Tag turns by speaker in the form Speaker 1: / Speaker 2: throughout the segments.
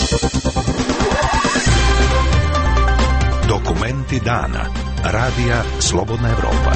Speaker 1: Dokumenti dana. Radija Slobodna Evropa.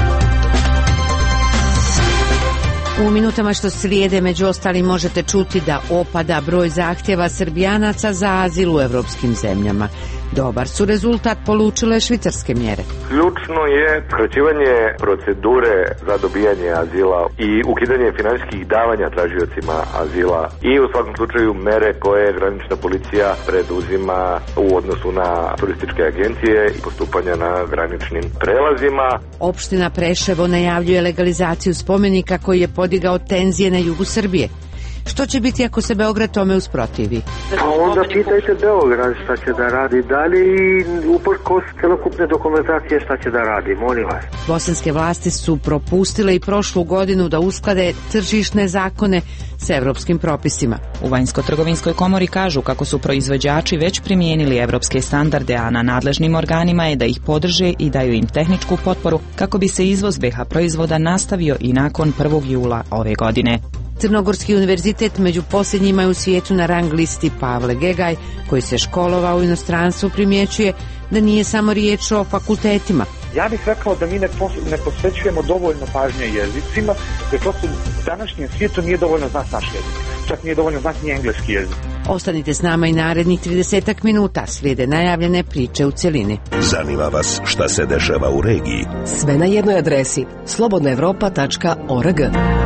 Speaker 2: U minutama što slijede među ostalim možete čuti da opada broj zahtjeva Srbijanaca za azil u evropskim zemljama. Dobar su rezultat polučile švicarske mjere.
Speaker 3: Ključno je skraćivanje procedure za dobijanje azila i ukidanje financijskih davanja tražiocima azila i u svakom slučaju mere koje granična policija preduzima u odnosu na turističke agencije i postupanja na graničnim prelazima.
Speaker 2: Opština Preševo najavljuje legalizaciju spomenika koji je podigao tenzije na jugu Srbije. Što će biti ako se Beograd tome usprotivi?
Speaker 4: Onda pitajte Beograd šta će da radi dalje i uprkos celokupne dokumentacije šta će da radi, molim vas.
Speaker 2: Bosanske vlasti su propustile i prošlu godinu da usklade tržišne zakone s evropskim propisima.
Speaker 5: U Vanjsko-trgovinskoj komori kažu kako su proizvođači već primijenili evropske standarde, a na nadležnim organima je da ih podrže i daju im tehničku potporu kako bi se izvoz BiH proizvoda nastavio i nakon 1. jula ove godine.
Speaker 2: Crnogorski univerzitet među posljednjima je u svijetu na rang listi. Pavle Gegaj, koji se školovao u inostranstvu, primjećuje da nije samo riječ o fakultetima.
Speaker 6: Ja bih rekao da mi ne posvećujemo dovoljno pažnje jezicima, jer prosto u današnjem svijetu nije dovoljno znati naš jezik. Čak nije dovoljno znati ni engleski jezik.
Speaker 2: Ostanite s nama i narednih 30 minuta, slijede najavljene priče u cjelini.
Speaker 1: Zanima vas šta se dešava u regiji?
Speaker 7: Sve na jednoj adresi slobodnaevropa.org.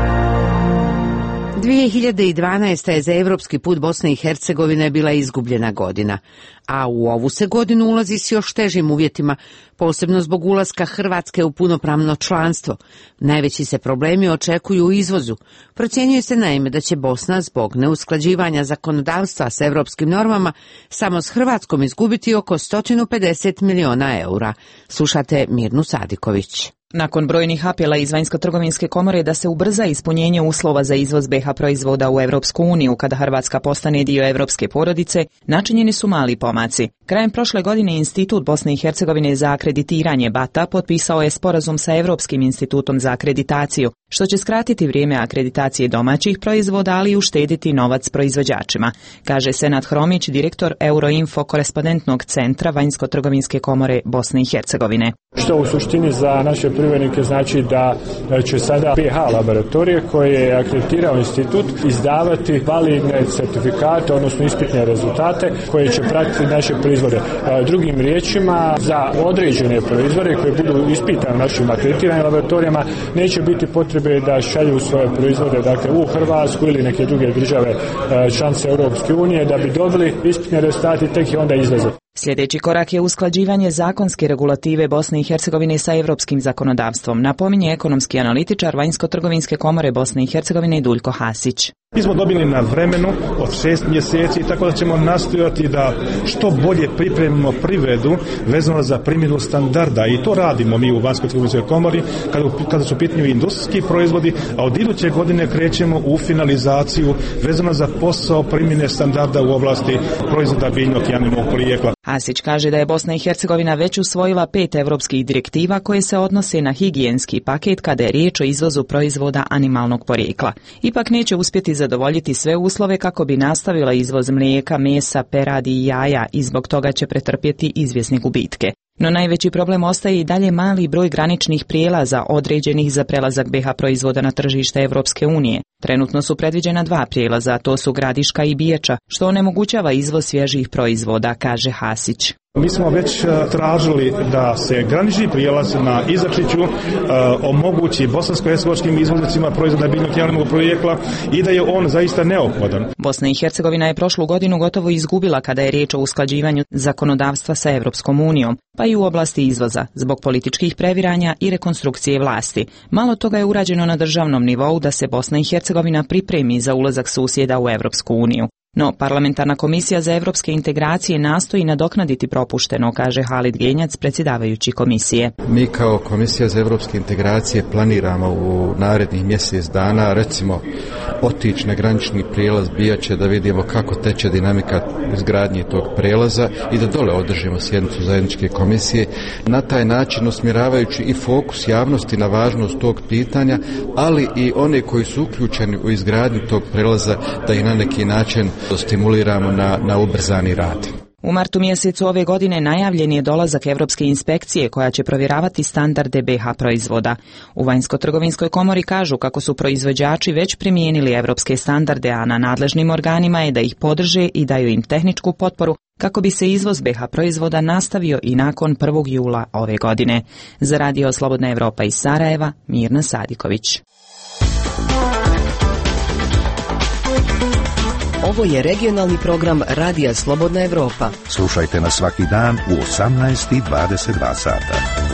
Speaker 2: 2012. je za evropski put Bosne i Hercegovine bila izgubljena godina, a u ovu se godinu ulazi s još težim uvjetima, posebno zbog ulaska Hrvatske u punopravno članstvo. Najveći se problemi očekuju u izvozu. Procjenjuje se naime da će Bosna zbog neusklađivanja zakonodavstva s evropskim normama samo s Hrvatskom izgubiti oko 150 miliona eura. Slušate Mirnu Sadiković.
Speaker 5: Nakon brojnih apela iz Vanjsko-trgovinske komore da se ubrza ispunjenje uslova za izvoz BiH proizvoda u Evropsku uniju kada Hrvatska postane dio evropske porodice, načinjeni su mali pomaci. Krajem prošle godine Institut Bosne i Hercegovine za akreditiranje BATA potpisao je sporazum sa Evropskim institutom za akreditaciju, što će skratiti vrijeme akreditacije domaćih proizvoda, ali i uštediti novac proizvođačima, kaže Senad Hromić, direktor Euroinfo korespondentnog centra Vanjsko-trgovinske komore Bosne i Hercegovine.
Speaker 8: Što u suštini za naše privrednike znači da će sada PH laboratorije koje je akreditirao institut izdavati validne certifikate, odnosno ispitne rezultate koje će pratiti naše proizvode. Drugim riječima, za određene proizvode koje budu ispitane našim akreditiranim laboratorijama neće biti potrebe da šalju svoje proizvode dakle u Hrvatsku ili neke druge države članice Europske unije da bi dobili ispitne rezultate i tek je onda izlaze.
Speaker 5: Sljedeći korak je usklađivanje zakonske regulative Bosne i Hercegovine sa evropskim zakonodavstvom, napominje ekonomski analitičar Vanjsko-trgovinske komore Bosne i Hercegovine Duljko Hasić.
Speaker 9: Mi smo dobili na vremenu od 6 mjeseci, tako da ćemo nastojati da što bolje pripremimo privredu vezano za primjenu standarda i to radimo mi u Vanjsko-trgovinskoj komori kada su u pitanju industrijski proizvodi, a od iduće godine krećemo u finalizaciju vezano za posao primjene standarda u oblasti proizvoda biljnog i animalnog porijekla.
Speaker 5: Hasić kaže da je Bosna i Hercegovina već usvojila 5 evropskih direktiva koje se odnose na higijenski paket kada je riječ o izvozu proizvoda animalnog porijekla. Ipak neće uspjeti zadovoljiti sve uslove kako bi nastavila izvoz mlijeka, mesa, peradi i jaja i zbog toga će pretrpjeti izvjesne gubitke. No najveći problem ostaje i dalje mali broj graničnih prijelaza određenih za prelazak BiH proizvoda na tržište Evropske unije. Trenutno su predviđena 2 prijelaza, to su Gradiška i Biječa, što onemogućava izvoz svježih proizvoda, kaže Hasić.
Speaker 9: Mi smo već tražili da se granični prijelaz na Izačiću omogući bosansko-hercegovačkim izvoznicima proizvoda biljnog i animalnog porijekla i da je on zaista neophodan.
Speaker 5: Bosna i Hercegovina je prošlu godinu gotovo izgubila kada je riječ o usklađivanju zakonodavstva sa Evropskom unijom, pa i u oblasti izvoza, zbog političkih previranja i rekonstrukcije vlasti. Malo toga je urađeno na državnom nivou da se Bosna i Hercegovina pripremi za ulazak susjeda u Evropsku uniju. No, Parlamentarna komisija za evropske integracije nastoji nadoknaditi propušteno, kaže Halid Genjac, predsjedavajući komisije.
Speaker 10: Mi kao Komisija za evropske integracije planiramo u narednih mjesec dana, recimo, otići na granični prijelaz Bijače da vidimo kako teče dinamika izgradnje tog prijelaza i da dole održimo sjednicu zajedničke komisije, na taj način usmjeravajući i fokus javnosti na važnost tog pitanja, ali i one koji su uključeni u izgradnju tog prijelaza da ih na neki način stimuliramo na ubrzani rad.
Speaker 5: U martu mjesecu ove godine najavljen je dolazak Europske inspekcije koja će provjeravati standarde BiH proizvoda. U Vanjsko-trgovinskoj komori kažu kako su proizvođači već primijenili europske standarde, a na nadležnim organima je da ih podrže i daju im tehničku potporu kako bi se izvoz BiH proizvoda nastavio i nakon 1. jula ove godine. Za Radio Slobodna Evropa iz Sarajeva, Mirna Sadiković.
Speaker 7: Ovo je regionalni program Radija Slobodna Evropa.
Speaker 1: Slušajte nas svaki dan u 18:22 sata.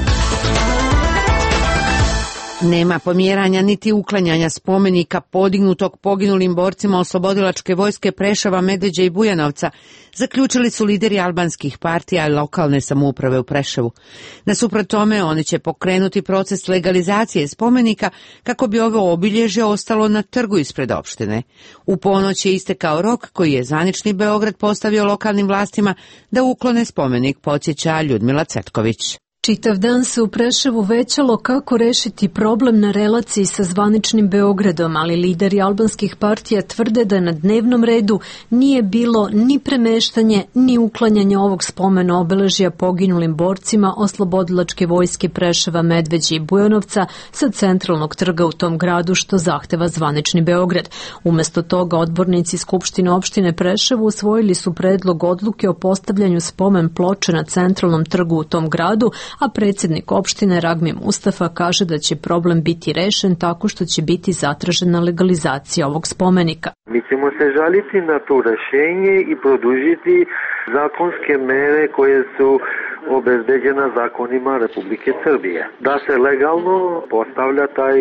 Speaker 2: Nema pomjeranja niti uklanjanja spomenika podignutog poginulim borcima oslobodilačke vojske Preševa, Medveđe i Bujanovca, zaključili su lideri albanskih partija i lokalne samouprave u Preševu. Nasuprot tome, oni će pokrenuti proces legalizacije spomenika kako bi ovo obilježje ostalo na trgu ispred opštine. U ponoć je istekao rok koji je zvanični Beograd postavio lokalnim vlastima da uklone spomenik, podsjeća Ljudmila Cvetković.
Speaker 11: Čitav dan se u Preševu većalo kako rešiti problem na relaciji sa zvaničnim Beogradom, ali lideri albanskih partija tvrde da na dnevnom redu nije bilo ni premeštanje, ni uklanjanje ovog spomena obeležja poginulim borcima oslobodilačke vojske Preševa, Medveđe i Bujanovca sa centralnog trga u tom gradu, što zahteva zvanični Beograd. Umesto toga, odbornici Skupštine opštine Preševu usvojili su predlog odluke o postavljanju spomen ploče na centralnom trgu u tom gradu, a predsjednik opštine Ragmi Mustafa kaže da će problem biti rešen tako što će biti zatražena legalizacija ovog spomenika.
Speaker 4: Mi ćemo se žaliti na to rešenje i produžiti zakonske mere koje su obezbeđena zakonima Republike Srbije. Da se legalno postavlja taj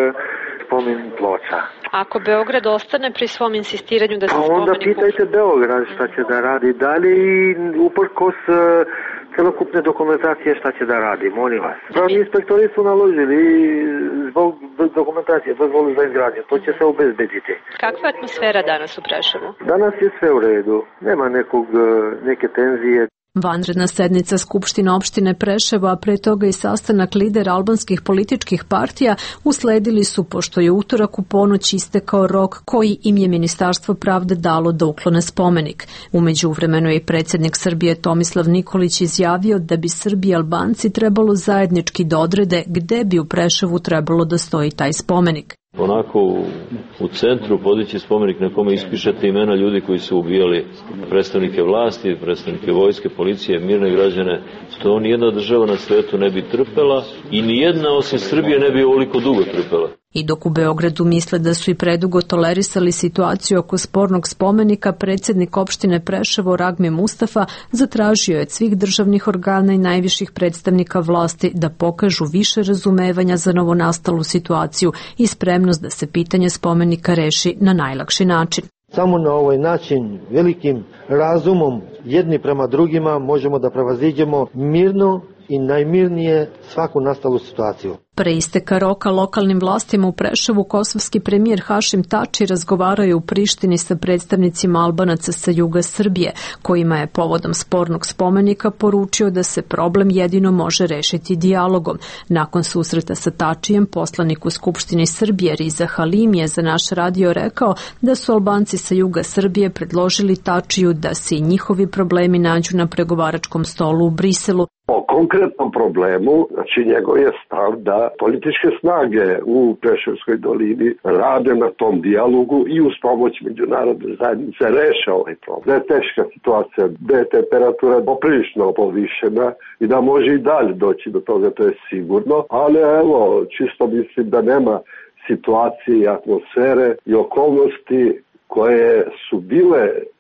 Speaker 4: spomen ploča.
Speaker 12: Ako Beograd ostane pri svom insistiranju da se spomenik...
Speaker 4: Onda pitajte Beograd šta će da radi dalje i uprkos celokupne dokumentacije šta će da radi, molim vas. Pravni inspektori su naložili zbog dokumentacije, dozvolu za izgradnju, to će se obezbediti.
Speaker 12: Kakva je atmosfera danas u Preševu?
Speaker 4: Danas je sve u redu, nema neke tenzije.
Speaker 11: Vanredna sednica Skupštine opštine Preševa, a pre toga i sastanak lidera albanskih političkih partija usledili su pošto je utorak u ponoć istekao rok koji im je Ministarstvo pravde dalo da uklone spomenik. U međuvremenu je predsjednik Srbije Tomislav Nikolić izjavio da bi Srbi i Albanci trebalo zajednički da odrede gde bi u Preševu trebalo da stoji taj spomenik.
Speaker 13: Onako u centru podići spomenik na kome ispišete imena ljudi koji su ubijali predstavnike vlasti, predstavnike vojske, policije, mirne građane, to nijedna država na svetu ne bi trpela i nijedna osim Srbije ne bi ovoliko dugo trpela.
Speaker 11: I dok u Beogradu misle da su i predugo tolerisali situaciju oko spornog spomenika, predsjednik opštine Preševo Ragmi Mustafa zatražio je od svih državnih organa i najviših predstavnika vlasti da pokažu više razumevanja za novonastalu situaciju i spremnost da se pitanje spomenika reši na najlakši način.
Speaker 14: Samo na ovaj način, velikim razumom jedni prema drugima možemo da prevaziđemo mirno i najmirnije svaku nastalu situaciju.
Speaker 11: Pre isteka roka lokalnim vlastima u Preševu kosovski premijer Hašim Tači razgovarao je u Prištini sa predstavnicima Albanaca sa juga Srbije, kojima je povodom spornog spomenika poručio da se problem jedino može rešiti dijalogom. Nakon susreta sa Tačijem, poslanik u Skupštini Srbije Riza Halimi je za naš radio rekao da su Albanci sa juga Srbije predložili Tačiju da se i njihovi problemi nađu na pregovaračkom stolu u Briselu.
Speaker 15: O konkretnom problemu, znači njegov je stav da političke snage u Preševskoj dolini rade na tom dijalogu i uz pomoć međunarodne zajednice reše ovaj problem. Da je teška situacija, da je temperatura poprilično povišena i da može i dalje doći do toga, to je sigurno, ali evo, čisto mislim da nema situacije i atmosfere i okolnosti koje su bile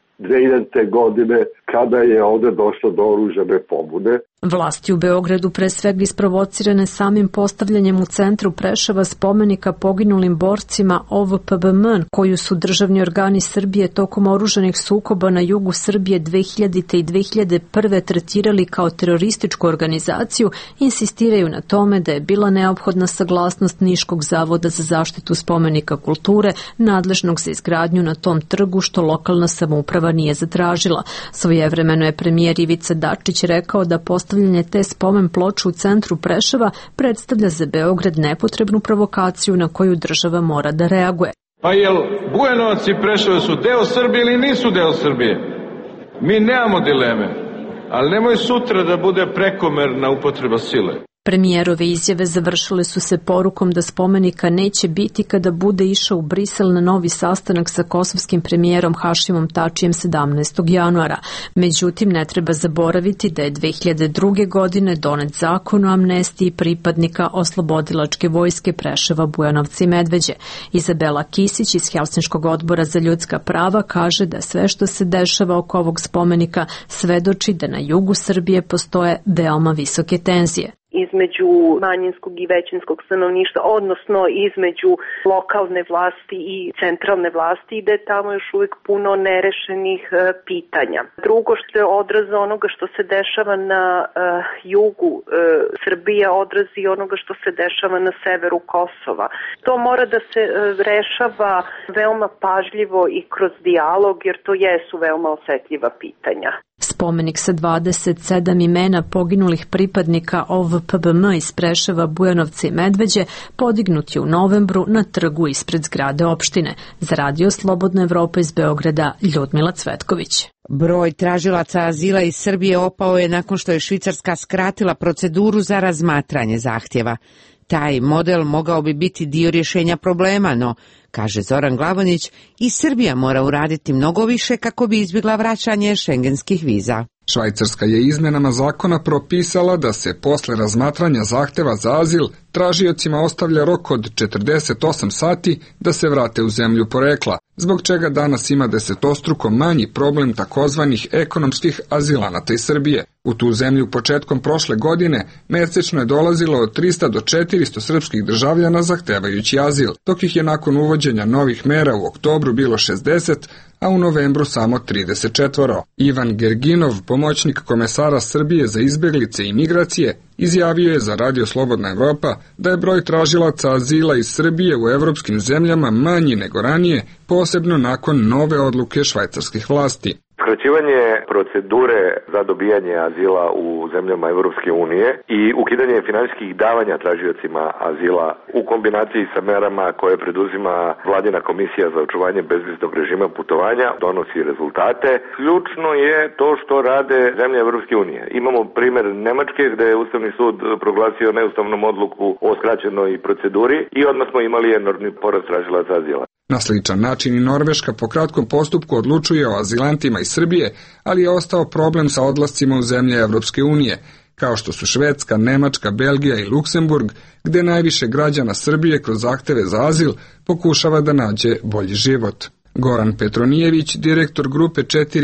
Speaker 15: 2000. godine kada je ovdje došlo do oružane pobune.
Speaker 11: Vlasti u Beogradu pre svega isprovocirane samim postavljanjem u centru Preševa spomenika poginulim borcima OVPBM, koju su državni organi Srbije tokom oružanih sukoba na jugu Srbije 2000. i 2001. tretirali kao terorističku organizaciju, insistiraju na tome da je bila neophodna saglasnost Niškog zavoda za zaštitu spomenika kulture, nadležnog za izgradnju na tom trgu, što lokalna samouprava nije zatražila. Svojevremeno je premijer Ivica Dačić rekao da postavljanje te spomen ploče u centru Preševa predstavlja za Beograd nepotrebnu provokaciju na koju država mora da reaguje.
Speaker 16: Pa jel Bujanovac i Preševo su deo Srbije ili nisu deo Srbije? Mi nemamo dileme, ali nemoj sutra da bude prekomerna upotreba sile.
Speaker 11: Premijerove izjave završile su se porukom da spomenika neće biti kada bude išao u Brisel na novi sastanak sa kosovskim premijerom Hašimom Tačijem 17. januara. Međutim, ne treba zaboraviti da je 2002. godine donet zakon o amnestiji pripadnika oslobodilačke vojske Preševa, Bujanovca i Medveđe. Izabela Kisić iz Helsinškog odbora za ljudska prava kaže da sve što se dešava oko ovog spomenika svedoči da na jugu Srbije postoje veoma visoke tenzije.
Speaker 17: Između manjinskog i većinskog stanovništva, odnosno između lokalne vlasti i centralne vlasti, i da je tamo još uvijek puno nerešenih pitanja. Drugo, što je odraz onoga što se dešava na jugu Srbije, odraz i onoga što se dešava na severu Kosova. To mora da se rešava veoma pažljivo i kroz dijalog, jer to jesu veoma osetljiva pitanja.
Speaker 11: Spomenik sa 27 imena poginulih pripadnika OVPBM iz Preševa, Bujanovca i Medveđe podignut je u novembru na trgu ispred zgrade opštine. Za Radio Slobodna Evropa iz Beograda, Ljudmila Cvetković.
Speaker 2: Broj tražilaca azila iz Srbije opao je nakon što je Švicarska skratila proceduru za razmatranje zahtjeva. Taj model mogao bi biti dio rješenja problema, no, kaže Zoran Glavonić, i Srbija mora uraditi mnogo više kako bi izbjegla vraćanje šengenskih viza.
Speaker 18: Švajcarska je izmjenama zakona propisala da se posle razmatranja zahtjeva za azil tražiocima ostavlja rok od 48 sati da se vrate u zemlju porekla, zbog čega danas ima desetostruko manji problem takozvanih ekonomskih azilanata iz Srbije. U tu zemlju početkom prošle godine mesečno je dolazilo od 300 do 400 srpskih državljana zahtevajući azil, dok ih je nakon uvođenja novih mera u oktobru bilo 60, a u novembru samo 34. Ivan Gerginov, pomoćnik komesara Srbije za izbjeglice i migracije, izjavio je za Radio Slobodna Evropa da je broj tražilaca azila iz Srbije u evropskim zemljama manji nego ranije, posebno nakon nove odluke švajcarskih vlasti.
Speaker 3: Skraćivanje procedure za dobijanje azila u zemljama Evropske unije i ukidanje financijskih davanja tražiocima azila u kombinaciji sa merama koje preduzima Vladina komisija za očuvanje bezviznog režima putovanja donosi rezultate. Ključno je to što rade zemlje Evropske unije. Imamo primjer Nemačke gdje je Ustavni sud proglasio neustavnom odluku o skraćenoj proceduri i odmah smo imali enormni porast tražilaca azila.
Speaker 18: Na sličan način i Norveška po kratkom postupku odlučuje o azilantima iz Srbije, ali je ostao problem sa odlascima u zemlje Evropske unije, kao što su Švedska, Nemačka, Belgija i Luksemburg, gdje najviše građana Srbije kroz zahteve za azil pokušava da nađe bolji život. Goran Petronijević, direktor grupe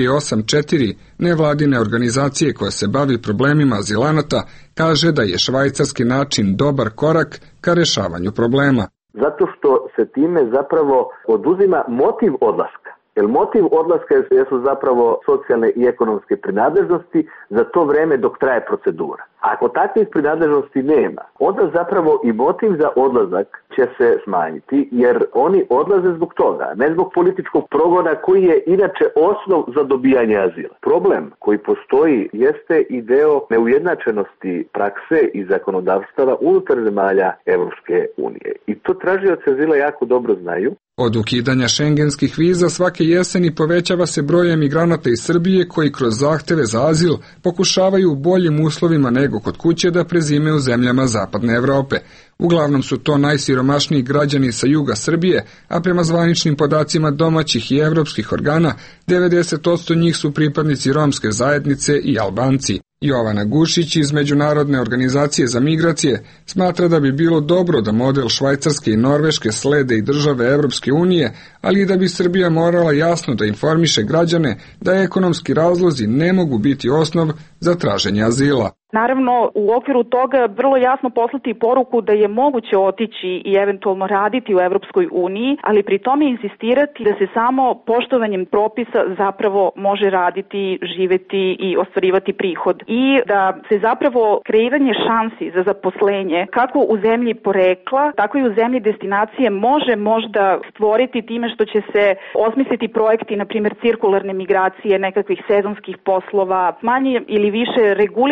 Speaker 18: 484, nevladine organizacije koja se bavi problemima azilanata, kaže da je švajcarski način dobar korak ka rešavanju problema.
Speaker 19: Zato što se time zapravo oduzima motiv odlaska. Jer motiv odlaska jesu zapravo socijalne i ekonomske prinadležnosti za to vreme dok traje procedura. Ako takvih prinadležnosti nema, onda zapravo i motiv za odlazak će se smanjiti, jer oni odlaze zbog toga, ne zbog političkog progona koji je inače osnov za dobijanje azila. Problem koji postoji jeste i deo neujednačenosti prakse i zakonodavstava unutar zemalja Evropske unije. I to tražioci azila jako dobro znaju.
Speaker 18: Od ukidanja šengenskih viza svake jeseni povećava se broj emigranata iz Srbije koji kroz zahteve za azil pokušavaju u boljim uslovima nego kod kuće da prezime u zemljama Zapadne Evrope. Uglavnom su to najsiromašniji građani sa juga Srbije, a prema zvaničnim podacima domaćih i evropskih organa, 90% njih su pripadnici romske zajednice i Albanci. Jovana Gušić iz Međunarodne organizacije za migracije smatra da bi bilo dobro da model Švajcarske i Norveške slede i države Evropske unije, ali i da bi Srbija morala jasno da informiše građane da ekonomski razlozi ne mogu biti osnov za traženje azila.
Speaker 20: Naravno, u okviru toga vrlo jasno poslati poruku da je moguće otići i eventualno raditi u Evropskoj uniji, ali pri tome insistirati da se samo poštovanjem propisa zapravo može raditi, živeti i ostvarivati prihod. I da se zapravo kreiranje šansi za zaposlenje kako u zemlji porekla, tako i u zemlji destinacije može možda stvoriti time što će se osmisliti projekti, na primjer cirkularne migracije, nekakvih sezonskih poslova, manje ili više regulisanih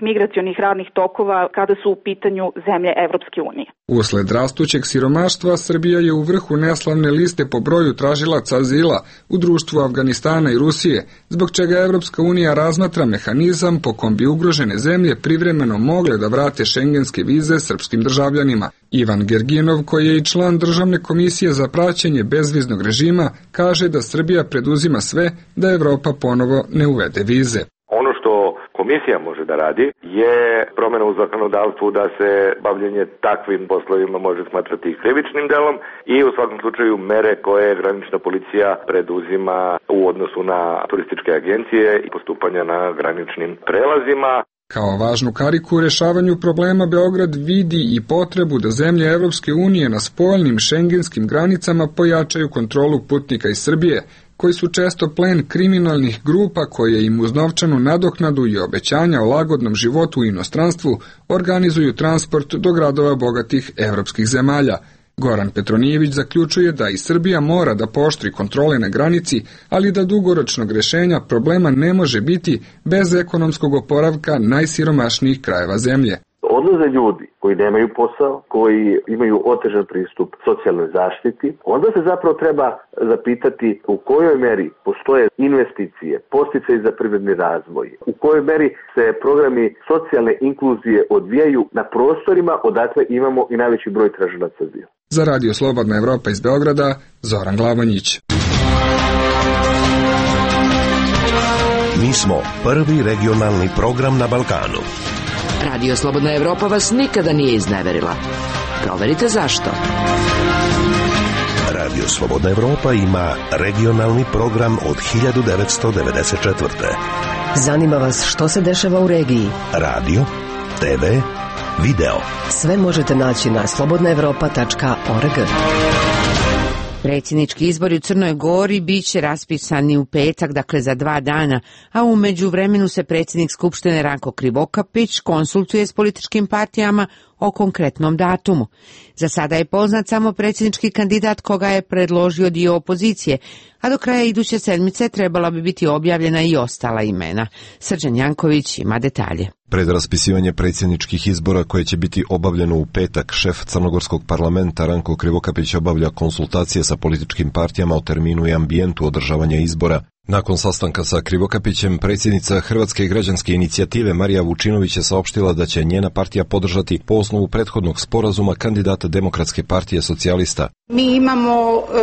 Speaker 20: migracionih radnih tokova kada su u pitanju zemlje Evropske unije.
Speaker 18: Usled rastućeg siromaštva, Srbija je u vrhu neslavne liste po broju tražilaca azila u društvu Afganistana i Rusije, zbog čega Evropska unija razmatra mehanizam po kom bi ugrožene zemlje privremeno mogle da vrate šengenske vize srpskim državljanima. Ivan Gerginov, koji je i član Državne komisije za praćenje bezviznog režima, kaže da Srbija preduzima sve da Evropa ponovo ne uvede vize.
Speaker 3: Ono što komisija može da radi je promjena u zakonodavstvu da se bavljenje takvim poslovima može smatrati krivičnim delom i u svakom slučaju mere koje granična policija preduzima u odnosu na turističke agencije i postupanja na graničnim prelazima.
Speaker 18: Kao važnu kariku u rešavanju problema Beograd vidi i potrebu da zemlje Evropske unije na spoljnim šengenskim granicama pojačaju kontrolu putnika iz Srbije, koji su često plen kriminalnih grupa koje im uz novčanu nadoknadu i obećanja o lagodnom životu u inostranstvu organizuju transport do gradova bogatih evropskih zemalja. Goran Petronijević zaključuje da i Srbija mora da pooštri kontrole na granici, ali da dugoročnog rešenja problema ne može biti bez ekonomskog oporavka najsiromašnijih krajeva zemlje.
Speaker 19: Odlaze ljudi koji nemaju posao, koji imaju otežan pristup socijalnoj zaštiti, onda se zapravo treba zapitati u kojoj meri postoje investicije, podsticaji za privredni razvoj, u kojoj meri se programi socijalne inkluzije odvijaju na prostorima odakle imamo i najveći broj tražilaca azila.
Speaker 18: Za Radio Slobodna Evropa iz Beograda, Zoran Glavanjić.
Speaker 1: Mi smo prvi regionalni program na Balkanu.
Speaker 7: Radio Slobodna Evropa vas nikada nije izneverila. Proverite zašto.
Speaker 1: Radio Slobodna Evropa ima regionalni program od 1994.
Speaker 7: Zanima vas što se dešava u regiji?
Speaker 1: Radio, TV, video.
Speaker 7: Sve možete naći na slobodnaevropa.org.
Speaker 2: Predsjednički izbori u Crnoj Gori bit će raspisani u petak, dakle za 2 dana, a u međuvremenu se predsjednik Skupštine Ranko Krivokapić konsultuje s političkim partijama o konkretnom datumu. Za sada je poznat samo predsjednički kandidat koga je predložio dio opozicije, a do kraja iduće sedmice trebala bi biti objavljena i ostala imena. Srđan Janković ima detalje.
Speaker 21: Pred raspisivanje predsjedničkih izbora koje će biti obavljeno u petak, šef Crnogorskog parlamenta Ranko Krivokapić obavlja konsultacije sa političkim partijama o terminu i ambijentu održavanja izbora. Nakon sastanka sa Krivokapićem, predsjednica Hrvatske građanske inicijative Marija Vučinović je saopštila da će njena partija podržati po osnovu prethodnog sporazuma kandidata Demokratske partije socijalista.
Speaker 22: Mi imamo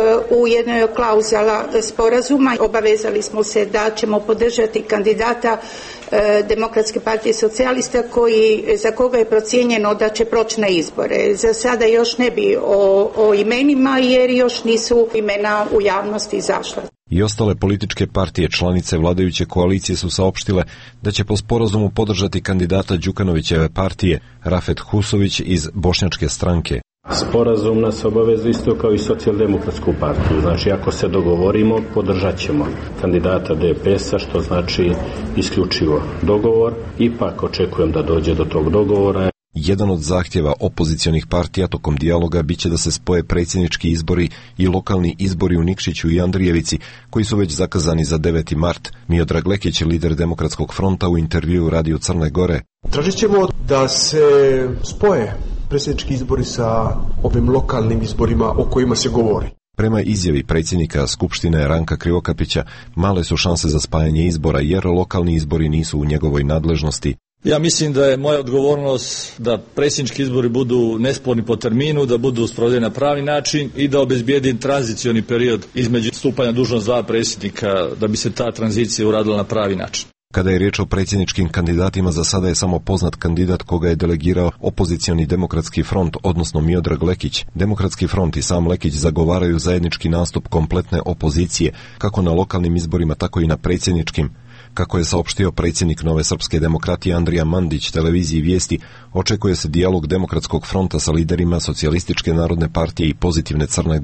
Speaker 22: u jednoj klauzula sporazuma, obavezali smo se da ćemo podržati kandidata Demokratske partije socijalista za koga je procijenjeno da će proći na izbore. Za sada još ne bi o imenima jer još nisu imena u javnosti izašla.
Speaker 21: I ostale političke partije članice vladajuće koalicije su saopštile da će po sporazumu podržati kandidata Đukanovićeve partije Rafet Husović iz Bošnjačke stranke.
Speaker 23: Sporazum nas obaveza isto kao i socijaldemokratsku partiju. Znači, ako se dogovorimo, podržat ćemo kandidata DPS-a, što znači isključivo dogovor. Ipak očekujem da dođe do tog dogovora.
Speaker 21: Jedan od zahtjeva opozicionih partija tokom dijaloga biće da se spoje predsjednički izbori i lokalni izbori u Nikšiću i Andrijevici, koji su već zakazani za 9. mart. Miodrag Lekić, lider Demokratskog fronta, u intervjuu Radio Crne Gore.
Speaker 24: Tražit ćemo da se spoje predsjednički izbori sa ovim lokalnim izborima o kojima se govori.
Speaker 21: Prema izjavi predsjednika Skupštine Ranka Krivokapića, male su šanse za spajanje izbora jer lokalni izbori nisu u njegovoj nadležnosti.
Speaker 25: Ja mislim da je moja odgovornost da predsjednički izbori budu nesporni po terminu, da budu sprovedeni na pravi način i da obezbijedim tranzicioni period između stupanja dužnost 2 predsjednika, da bi se ta tranzicija uradila na pravi način.
Speaker 21: Kada je riječ o predsjedničkim kandidatima, za sada je samo poznat kandidat koga je delegirao opozicioni Demokratski front, odnosno Miodrag Lekić. Demokratski front i sam Lekić zagovaraju zajednički nastup kompletne opozicije, kako na lokalnim izborima, tako i na predsjedničkim. Kako je saopštio predsjednik Nove srpske demokratije Andrija Mandić televiziji Vijesti, očekuje se dijalog Demokratskog fronta sa liderima Socijalističke narodne partije i Pozitivne Crne Gore.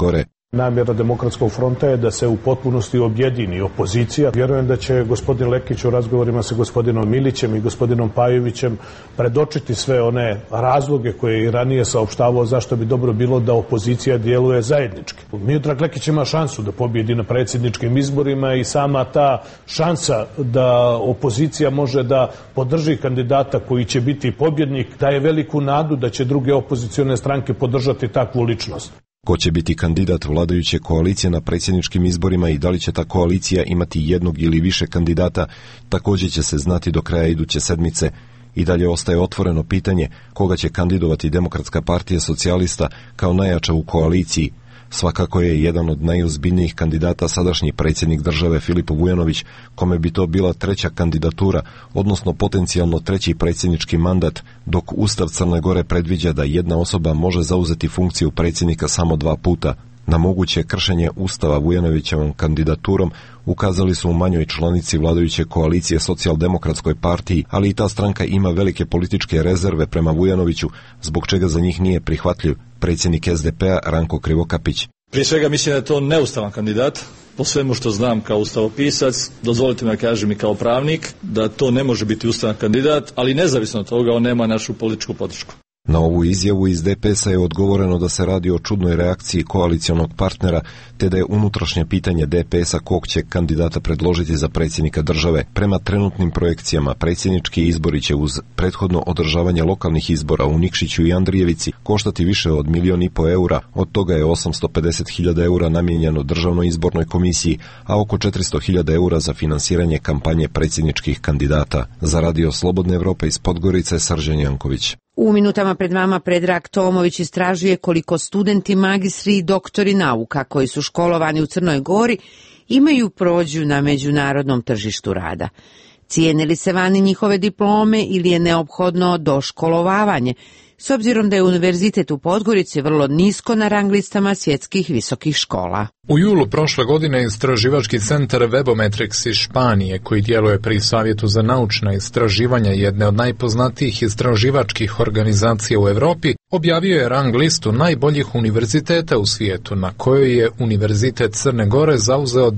Speaker 5: Namjera Demokratskog fronta je da se u potpunosti objedini opozicija. Vjerujem da će gospodin Lekić u razgovorima sa gospodinom Milićem i gospodinom Pajovićem predočiti sve one razloge koje je i ranije saopštavao zašto bi dobro bilo da opozicija djeluje zajednički. Miodrag Lekić ima šansu da pobjedi na predsjedničkim izborima i sama ta šansa da opozicija može da podrži kandidata koji će biti pobjednik daje veliku nadu da će druge opozicione stranke podržati takvu ličnost.
Speaker 21: Ko će biti kandidat vladajuće koalicije na predsjedničkim izborima i da li će ta koalicija imati jednog ili više kandidata, također će se znati do kraja iduće sedmice. I dalje ostaje otvoreno pitanje koga će kandidovati Demokratska partija socijalista kao najjača u koaliciji. Svakako je jedan od najozbiljnijih kandidata sadašnji predsjednik države Filip Vujanović, kome bi to bila treća kandidatura, odnosno potencijalno treći predsjednički mandat, dok Ustav Crne Gore predviđa da jedna osoba može zauzeti funkciju predsjednika samo 2 puta. Na moguće kršenje Ustava Vujanovićevom kandidaturom ukazali su u manjoj članici vladajuće koalicije Socijaldemokratskoj partiji, ali i ta stranka ima velike političke rezerve prema Vujanoviću, zbog čega za njih nije prihvatljiv predsjednik SDP-a Ranko Krivokapić.
Speaker 25: Prije svega mislim da je to neustavan kandidat. Po svemu što znam kao ustavopisac, dozvolite mi da kažem i kao pravnik, da to ne može biti ustavan kandidat, ali nezavisno od toga on nema našu političku podršku.
Speaker 21: Na ovu izjavu iz DPS-a je odgovoreno da se radi o čudnoj reakciji koalicionog partnera, te da je unutrašnje pitanje DPS-a kog će kandidata predložiti za predsjednika države. Prema trenutnim projekcijama, predsjednički izbori će uz prethodno održavanje lokalnih izbora u Nikšiću i Andrijevici koštati više od 1,5 miliona eura, od toga je 850.000 eura namijenjeno državnoj izbornoj komisiji, a oko 400.000 eura za finansiranje kampanje predsjedničkih kandidata. Za Radio Slobodne Evrope iz Podgorice, Srđan Janković.
Speaker 2: U minutama pred vama Predrag Tomović istražuje koliko studenti, magistri i doktori nauka koji su školovani u Crnoj Gori imaju prođu na međunarodnom tržištu rada. Cijene li se vani njihove diplome ili je neophodno doškolovavanje, s obzirom da je Univerzitet u Podgorici vrlo nisko na rang listama svjetskih visokih škola.
Speaker 6: U julu prošle godine istraživački centar Webometrics iz Španije, koji djeluje pri Savjetu za naučna istraživanja jedne od najpoznatijih istraživačkih organizacija u Europi, objavio je rang listu najboljih univerziteta u svijetu, na kojoj je Univerzitet Crne Gore zauzeo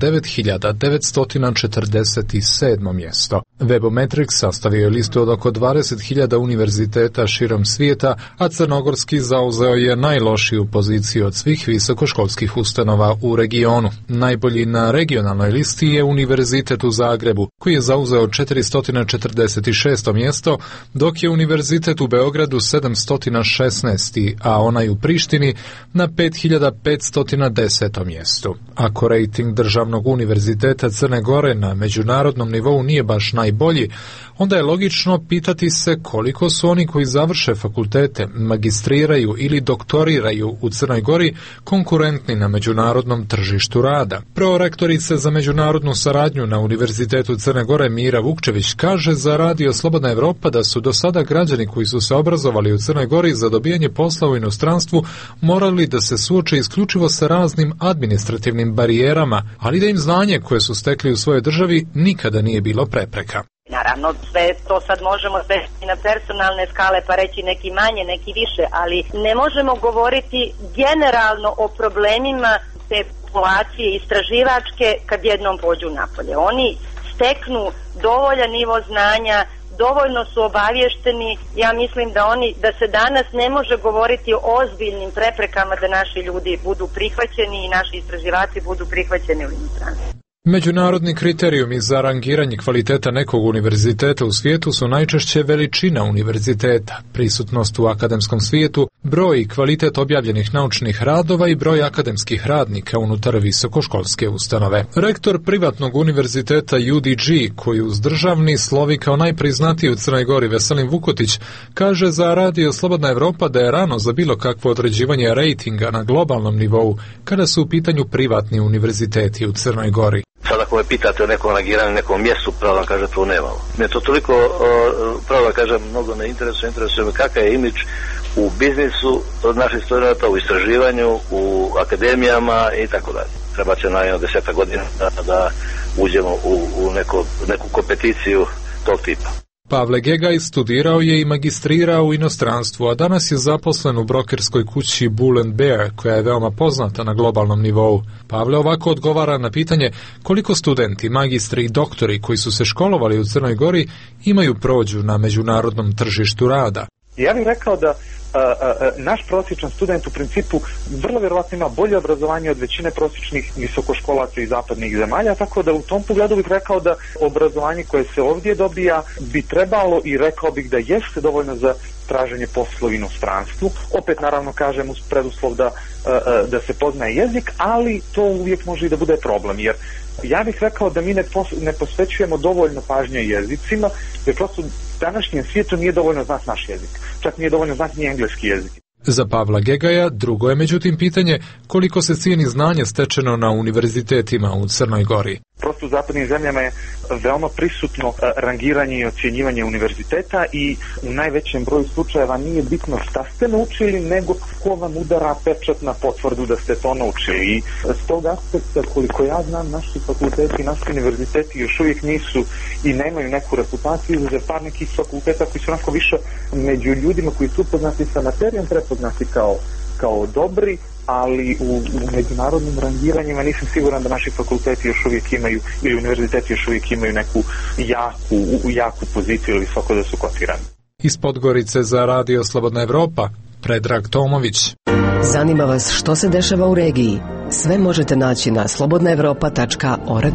Speaker 6: 9.947. mjesto. Webometrics sastavio je listu od oko 20.000 univerziteta širom svijeta, a crnogorski zauzeo je najlošiju poziciju od svih visokoškolskih ustanova u regionu. Najbolji na regionalnoj listi je Univerzitet u Zagrebu, koji je zauzeo 446. mjesto, dok je Univerzitet u Beogradu 716. a onaj u Prištini na 5510. mjestu. Ako rejting Državnog univerziteta Crne Gore na međunarodnom nivou nije baš najbolji, onda je logično pitati se koliko su oni koji završe fakultete, magistriraju ili doktoriraju u Crnoj Gori konkurentni na međunarodnom tržištu rada. Prorektorica za međunarodnu saradnju na Univerzitetu Crne Gore Mira Vukčević kaže za Radio Slobodna Evropa da su do sada građani koji su se obrazovali u Crnoj Gori za dobijanje posla u inostranstvu morali da se suoče isključivo sa raznim administrativnim barijerama, ali da im znanje koje su stekli u svojoj državi nikada nije bilo prepreka.
Speaker 8: Naravno, sve to sad možemo svesti na personalne skale pa reći neki manje, neki više, ali ne možemo govoriti generalno o problemima te populacije istraživačke kad jednom pođu napolje. Oni steknu dovoljan nivo znanja, dovoljno su obavješteni, ja mislim da se danas ne može govoriti o ozbiljnim preprekama da naši ljudi budu prihvaćeni i naši istraživači budu prihvaćeni u inostranstvu.
Speaker 6: Međunarodni kriterijumi za rangiranje kvaliteta nekog univerziteta u svijetu su najčešće veličina univerziteta, prisutnost u akademskom svijetu, broj i kvalitet objavljenih naučnih radova i broj akademskih radnika unutar visokoškolske ustanove. Rektor privatnog univerziteta UDG, koji uz državni slovi kao najpriznatiji u Crnoj Gori Veselin Vukotić, kaže za Radio Slobodna Evropa da je rano za bilo kakvo određivanje rejtinga na globalnom nivou kada su u pitanju privatni univerziteti u Crnoj Gori.
Speaker 9: Sad ako me pitate o nekom rangiranju, nekom mjestu, pravo vam kaže to nemamo. Me to toliko, pravo vam kažem, mnogo ne interesuje me kakav je imidž u biznisu od naših studenata, u istraživanju, u akademijama i tako dalje. Treba će naravno 10 godina da uđemo u neku kompeticiju tog tipa.
Speaker 6: Pavle Gegaj studirao je i magistrirao u inostranstvu, a danas je zaposlen u brokerskoj kući Bull & Bear, koja je veoma poznata na globalnom nivou. Pavle ovako odgovara na pitanje koliko studenti, magistri i doktori koji su se školovali u Crnoj Gori imaju prođu na međunarodnom tržištu rada.
Speaker 4: Ja bih rekao da naš prosječan student u principu vrlo vjerovatno ima bolje obrazovanje od većine prosječnih visokoškolaca iz zapadnih zemalja, tako da u tom pogledu bih rekao da obrazovanje koje se ovdje dobija bi trebalo i rekao bih da jeste dovoljno za traženje posla u inostranstvu. Opet naravno kažem uz preduslov da se poznaje jezik, ali to uvijek može i da bude problem, jer ja bih rekao da mi ne posvećujemo dovoljno pažnje jezicima, jer prosto u današnjem svijetu nije dovoljno znati naš jezik. Čak nije dovoljno znati ni engleski jezik.
Speaker 6: Za Pavla Gegaja drugo je međutim pitanje koliko se cijeni znanje stečeno na univerzitetima u Crnoj Gori.
Speaker 4: Prosto u zapadnim zemljama je veoma prisutno rangiranje i ocjenjivanje univerziteta i u najvećem broju slučajeva nije bitno šta ste naučili, nego ko vam udara pečat na potvrdu da ste to naučili. I s tog aspekta, koliko ja znam, naši fakulteti, naši univerziteti još uvijek nisu i nemaju neku reputaciju, izuzev par nekih fakulteta koji su onako više među ljudima koji su upoznati sa materijom prepoznati kao dobri, ali u međunarodnim rangiranjima nisam siguran da naši fakulteti još uvijek imaju ili univerziteti još uvijek imaju neku jaku poziciju ili visoko da su kotirani.
Speaker 6: Iz Podgorice za Radio Slobodna Evropa, Predrag Tomović.
Speaker 10: Zanima vas što se dešava u regiji? Sve možete naći na slobodnaevropa.org.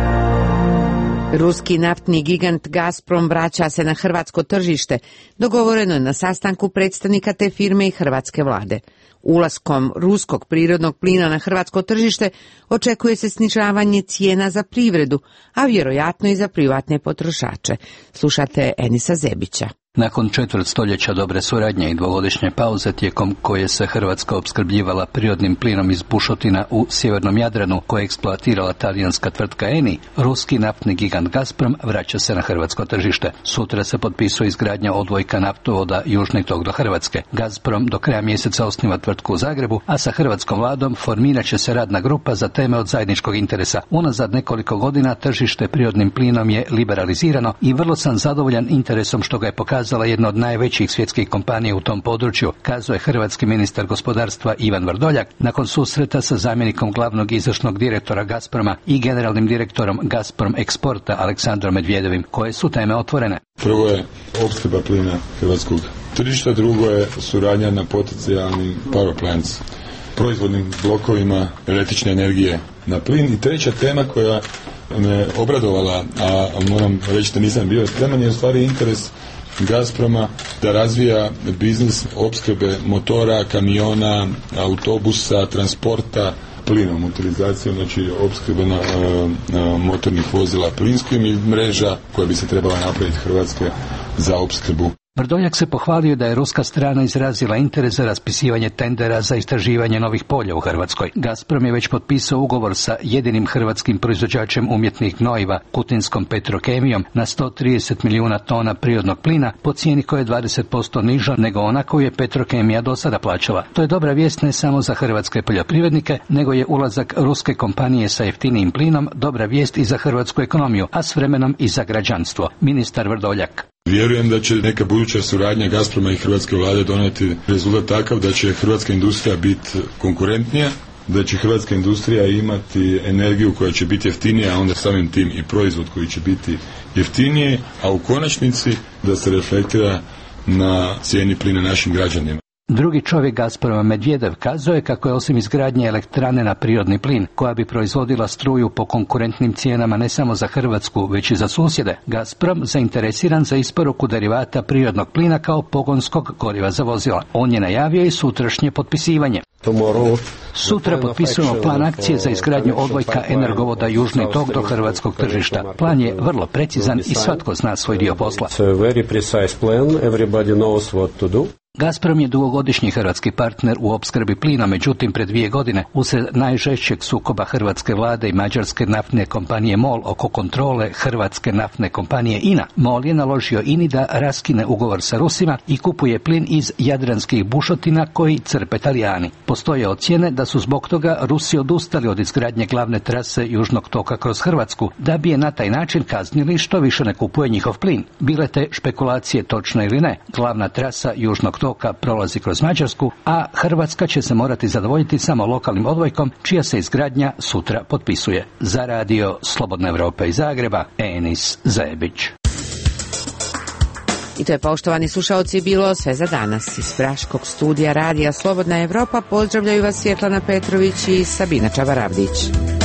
Speaker 2: Ruski naftni gigant Gazprom vraća se na hrvatsko tržište. Dogovoreno je na sastanku predstavnika te firme i hrvatske vlade. Ulaskom ruskog prirodnog plina na hrvatsko tržište očekuje se snižavanje cijena za privredu, a vjerojatno i za privatne potrošače. Slušate Enisa Zebića.
Speaker 12: Nakon četvrt stoljeća dobre suradnje i dvogodišnje pauze tijekom koje se Hrvatska opskrbljivala prirodnim plinom iz bušotina u sjevernom Jadranu koje je eksploatirala talijanska tvrtka Eni, ruski naftni gigant Gazprom vraća se na hrvatsko tržište. Sutra se potpisuje izgradnja odvojka naftovoda Južni tok do Hrvatske. Gazprom do kraja mjeseca osniva tvrtku u Zagrebu, a sa hrvatskom vladom formirat će se radna grupa za teme od zajedničkog interesa. Unazad nekoliko godina tržište prirodnim plinom je liberalizirano i vrlo sam zadovoljan interesom što ga je pokazala jedna od najvećih svjetskih kompanija u tom području, kazuje hrvatski ministar gospodarstva Ivan Vrdoljak nakon susreta sa zamjenikom glavnog izvršnog direktora Gazproma i generalnim direktorom Gazprom Eksporta Aleksandrom Medvjedevim, koje su teme otvorene.
Speaker 13: Prvo je opskrba plina hrvatskog tržišta, drugo je suradnja na potencijalnim power plants, proizvodnim blokovima električne energije na plin, i treća tema koja me obradovala, a moram reći da nisam bio spreman, je u stvari interes Gazproma da razvija biznis opskrbe motora, kamiona, autobusa, transporta plinom, utilizacijom, znači opskrbe motornih vozila plinskim i mreža koja bi se trebala napraviti Hrvatske za opskrbu.
Speaker 12: Vrdoljak se pohvalio da je ruska strana izrazila interes za raspisivanje tendera za istraživanje novih polja u Hrvatskoj. Gazprom je već potpisao ugovor sa jedinim hrvatskim proizvođačem umjetnih gnojiva, Kutinskom Petrokemijom, na 130 milijuna tona prirodnog plina po cijeni koja je 20% niža nego ona koju je Petrokemija do sada plaćala. To je dobra vijest ne samo za hrvatske poljoprivrednike, nego je ulazak ruske kompanije sa jeftinijim plinom dobra vijest i za hrvatsku ekonomiju, a s vremenom i za građanstvo. Ministar Vrdoljak.
Speaker 13: Vjerujem da će neka buduća suradnja Gazproma i hrvatske vlade donijeti rezultat takav da će hrvatska industrija biti konkurentnija, da će hrvatska industrija imati energiju koja će biti jeftinija, a onda samim tim i proizvod koji će biti jeftiniji, a u konačnici da se reflektira na cijeni plina našim građanima.
Speaker 12: Drugi čovjek Gazproma Medvjedev kazuje kako je osim izgradnje elektrane na prirodni plin, koja bi proizvodila struju po konkurentnim cijenama ne samo za Hrvatsku, već i za susjede, Gazprom zainteresiran za isporuku derivata prirodnog plina kao pogonskog goriva za vozila. On je najavio i sutrašnje potpisivanje. Sutra potpisujemo plan akcije za izgradnju odvojka energovoda Južni tok do hrvatskog tržišta. Plan je vrlo precizan i svatko zna svoj dio posla. Gazprom je dugogodišnji hrvatski partner u opskrbi plina, međutim pred 2 godine, usred najžešćeg sukoba hrvatske vlade i mađarske naftne kompanije MOL oko kontrole hrvatske naftne kompanije INA, MOL je naložio INI da raskine ugovor sa Rusima i kupuje plin iz jadranskih bušotina koji crpe Talijani. Postoje ocjene da su zbog toga Rusi odustali od izgradnje glavne trase Južnog toka kroz Hrvatsku, da bi je na taj način kaznili što više ne kupuje njihov plin. Bile te špekulacije točne ili ne, glavna trasa Južnog toka prolazi kroz Mađarsku, a Hrvatska će se morati zadovoljiti samo lokalnim odvojkom, čija se izgradnja sutra potpisuje. Za radio Slobodna Evropa iz Zagreba, Enis Zajebić.
Speaker 2: I to je, poštovani slušaoci, bilo sve za danas. Iz Praškog studija radija Slobodna Evropa pozdravljaju vas Svjetlana Petrović i Sabina Čabaravdić.